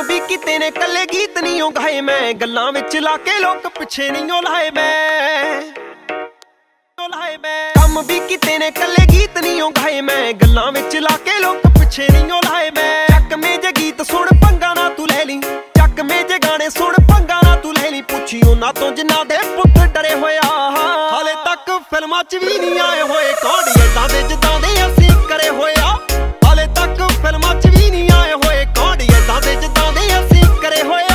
ਵੀ ਕਿਤੇ ਨੇ ਕੱਲੇ ਗੀਤ ਨਹੀਂ ਓ ਗਾਏ ਮੈਂ, ਗੱਲਾਂ ਵਿੱਚ ਲਾ ਕੇ ਲੋਕ ਪਿੱਛੇ ਨਹੀਂ ਓ ਲਾਏ ਮੈਂ। ਕੰਮ ਵੀ ਕਿਤੇ ਨੇ ਕੱਲੇ ਗੀਤ ਨਹੀਂ ਓ ਗਾਏ ਮੈਂ, ਗੱਲਾਂ ਵਿੱਚ ਲਾ ਕੇ ਲੋਕ ਪਿੱਛੇ ਨਹੀਂ ਓ ਲਾਏ ਮੈਂ। ਚੱਕਵੇਂ ਜੇ ਗੀਤ ਸੁਣ ਪੰਗਾ ਨਾ ਤੂੰ ਲੈ ਲਈ, ਚੱਕਵੇਂ ਜੇ ਗਾਣੇ ਸੁਣ ਪੰਗਾ ਨਾ ਤੂੰ ਲੈ ਲਈ। ਪੁੱਛੀ ਉਹਨਾਂ ਤੋਂ ਜਿਨ੍ਹਾਂ ਦੇ ਪੁੱਤ ਡਰੇ ਹੋਇਆ, ਹਾਲੇ ਤੱਕ ਫਿਲਮਾਂ 'ਚ ਵੀ ਨਹੀਂ ਆਏ ਹੋਏ ਕੌਣ ਏਦਾਂ ਦੇ ਜਿੱਦਾਂ ਦੇ ਅਸੀਂ ਕਰੇ ਹੋਇਆ। ਹਾਲੇ ਤੱਕ ਫਿਲਮਾਂ 'ਚ ਵੀ ਨਹੀਂ ਆਏ ਹੋਏ ਕੌਣ ਏਦਾਂ ਦੇ ਜਿੱਦਾਂ ਦੇ ਅਸੀਂ ਕਰੇ ਹੋਇਆ।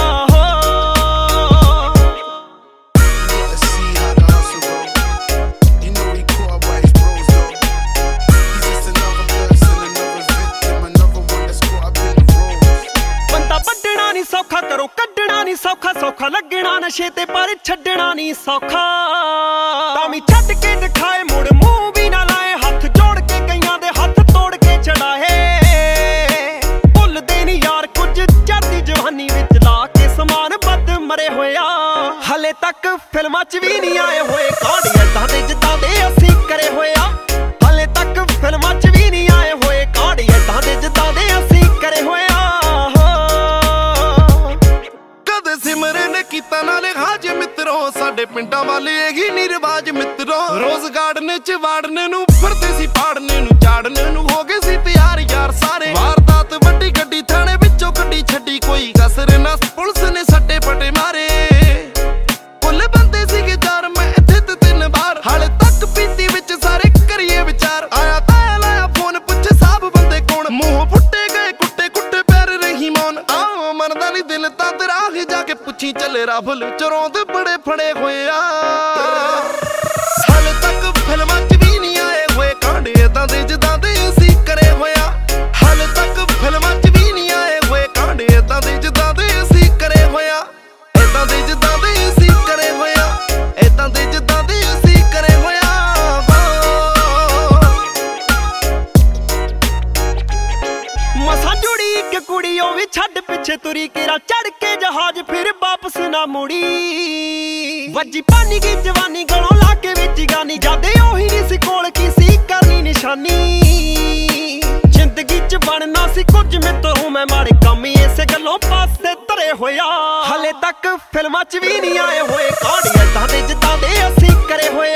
ਸੌਖਾ ਕਰੋ ਕੱਢਣਾ ਨੀ ਸੌਖਾ, ਸੌਖਾ ਲੱਗਣਾ ਨਸ਼ੇ ਤੇ ਪਰ ਛੱਡਣਾ ਨੀ ਸੌਖਾ। ਤਾਂ ਵੀ ਛੱਡ ਕੇ ਦਿਖਾਏ ਮੁੜ ਮੂੰਹ ਵੀ ਨਾ ਲਾਏ, ਹੱਥ ਜੋੜ ਕੇ ਕਈਆਂ ਦੇ ਹੱਥ ਤੋੜ ਕੇ ਚੜਾਏ। ਭੁੱਲਦੇ ਨੀ ਯਾਰ ਕੁਝ ਚੜ੍ਹਦੀ ਜਵਾਨੀ ਵਿੱਚ ਲਾ ਕੇ ਸਮਾਨ ਬੱਦ ਮਰੇ ਹੋਇਆ। ਹਲੇ ਤੱਕ ਫਿਲਮਾਂ 'ਚ ਵੀ ਨਹੀਂ ਆਏ ਹੋਏ ਕੌਣ ਏਦਾਂ ਦੇ ਜਿੱਦਾਂ ਦੇ ਅਸੀਂ ਕਰੇ ਹੋਇਆ। ਹਲੇ ਤੱਕ ਫਿਲਮਾਂ 'ਚ ਵੀ ਨਹੀਂ ਆਏ ਹੋਏ ਕੌਣ ਏਦਾਂ ਦੇ ਜਿੱਦਾਂ ਦੇ ਅਸੀਂ ਕਰੇ ਹੋਇਆ। ਸਿਮਰਨ ਕੀਤਾ ਨਾਲੇ ਹਾਜ ਮਿੱਤਰੋ, ਸਾਡੇ ਪਿੰਡਾਂ ਵਾਲੇ ਇਹੀ ਨੀ ਰਿਵਾਜ ਮਿੱਤਰੋ। ਰੋਜ਼ ਗਾਰਡਨ 'ਚ ਵਾੜਨ ਨੂੰ ਫਿਰਦੇ ਸੀ, ਪਾੜਨ ਨੂੰ ਝਾੜਨ ਨੂੰ ਹੋ ਗਏ ਸੀ ਤਿਆਰ ਯਾਰ ਸਾਰੇ। ਵਾਰਦਾਤ ਵੱਡੀ ਗੱਡੀ ਥਾਣੇ ਵਿੱਚੋਂ ਕੱਢੀ ਛੱਡੀ, ਕੋਈ ਕਸਰ ਨਾ ਪੁਲਿਸ ਨੇ ਸੱਟੇ ਪਟੇ ਮਾਰੇ। ਕੁੱਲ ਬੰਦੇ ਸੀਗੇ ਚਾਰ, ਮੈਂ ਇੱਥੇ ਤੇ 3 ਵਾਰ। ਹਾਲੇ ਤੱਕ ਪੀਤੀ ਵਿੱਚ ਸਾਰੇ ਕਰੀਏ ਵਿਚਾਰ। ਆਇਆ ਤਾਇਆ ਲਾਇਆ ਫੋਨ ਪੁੱਛੇ ਸਾਬ ਬੰਦੇ ਕੌਣ, ਮੂੰਹ ਫੁੱਟੇ ਗਏ ਕੁੱਟੇ ਕੁੱਟੇ ਪੈਰ ਰਹੀ ਮੌਨ। ਆਹ ਮਰਦਾ ਨੀ ਦਿਲ ਤਾਂ ਤੇਰਾ ਜਾ ਕੇ ਪੁੱਛੀ ਚੱਲੇ ਰਾਫਲ ਚੋਰੋਂ ਦੇ ਬੜੇ ਫੜੇ ਹੋਏ ਆ। ਹਾਲੇ ਤੱਕ ਫਿਲਮਾਂ 'ਚ ਵੀ ਨਹੀਂ ਆਏ ਹੋਏ ਕਾਂਡ ਏਦਾਂ ਦੇ ਜਿੱਦਾਂ ਦੇ ਅਸੀਂ ਕਰੇ ਹੋਇਆ। ਹਾਲੇ ਤੱਕ ਫਿਲਮਾਂ 'ਚ ਵੀ ਨਹੀਂ ਆਏ ਹੋਏ ਕਾਂਡ ਏਦਾਂ ਦੇ ਜਿੱਦਾਂ ਦੇ ਅਸੀਂ ਕਰੇ ਹੋਇਆ। ਏਦਾਂ ਦੇ ਜਿੱਦਾਂ ਦੇ ਅਸੀਂ ਕਰੇ ਹੋਇਆ, ਏਦਾਂ ਦੇ ਜਿੱਦਾਂ ਦੇ ਅਸੀਂ ਕਰੇ ਹੋਇਆ। ਮਸਾਂ ਜੁੜੀ ਇੱਕ ਕੁੜੀ ਉਹ ਵੀ ਛੱਡ ਪਿੱਛੇ ਤੁਰੀ, ਕੇਰਾ ਚੜ ਕੇ ਜਹਾਜ਼ ਫਿਰ ਵਾਪਸ ਨਾ ਮੁੜੀ। ਵੱਜੀ ਪਾਣੀ ਕੀ ਜਵਾਨੀ ਗਲੋਂ ਲਾ ਕੇ ਵਿੱਚ ਗਾਨੀ, ਜਾਂਦੇ ਉਹੀ ਨਹੀਂ ਸੀ ਕੋਲ ਕੀ ਸੀ ਕਰਨੀ ਨਿਸ਼ਾਨੀ। ਜ਼ਿੰਦਗੀ 'ਚ ਬਣਨਾ ਸੀ ਕੁਝ ਮਿੱਤਰੋਂ ਮੈਂ, ਮਾੜੇ ਕੰਮ ਹੀ ਇਸੇ ਗੱਲੋਂ ਪਾਸੇ ਧਰੇ ਹੋਇਆ। ਹਲੇ ਤੱਕ ਫਿਲਮਾਂ 'ਚ ਵੀ ਨਹੀਂ ਆਏ ਹੋਏ ਕੌਣ ਏਦਾਂ ਦੇ ਜਿੱਦਾਂ ਦੇ ਅਸੀਂ ਕਰੇ ਹੋਏ।